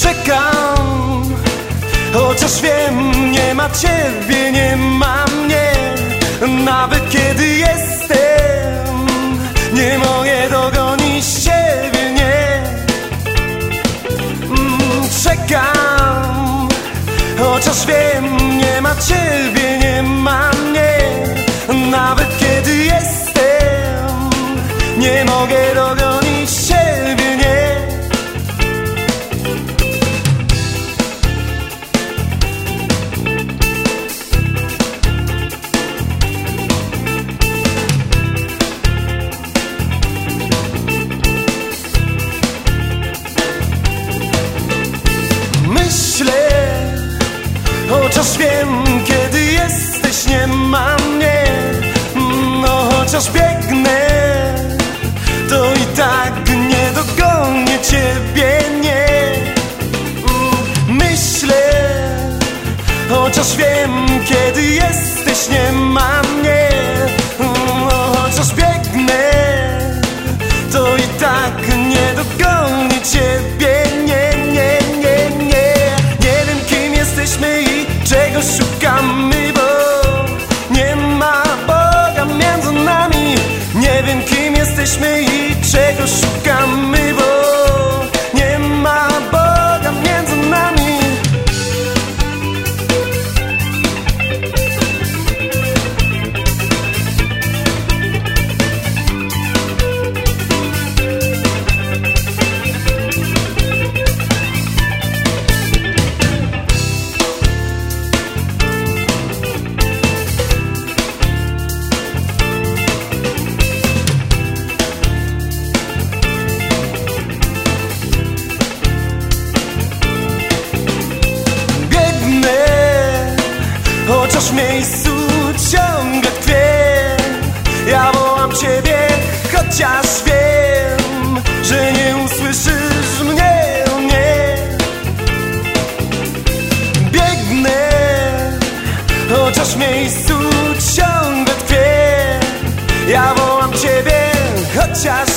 Czekam, chociaż wiem, nie ma ciebie, nie ma mnie. Nawet kiedy jestem, nie mogę dogonić ciebie, nie. Czekam, chociaż wiem, nie ma ciebie, nie ma mnie. Nawet kiedy jestem, nie mogę dogonić ciebie, nie. Myślę, chociaż wiem, kiedy jesteś, nie ma mnie. No chociaż biegnę, to i tak nie dogonię ciebie, nie. Myślę, chociaż wiem, kiedy jesteś, nie ma mnie. No chociaż biegnę, to i tak nie dogonię ciebie, nie, nie, nie, nie. Nie wiem, kim jesteśmy i czego szukamy, bo nie ma Boga między nami. Nie wiem, kim jesteśmy i czego szukamy, bo nie ma Boga między nami. Chociaż w miejscu ciągle tkwię, ja wołam ciebie, chociaż wiem, że nie usłyszysz mnie, nie. Biegnę, chociaż w miejscu ciągle tkwię, ja wołam ciebie, chociaż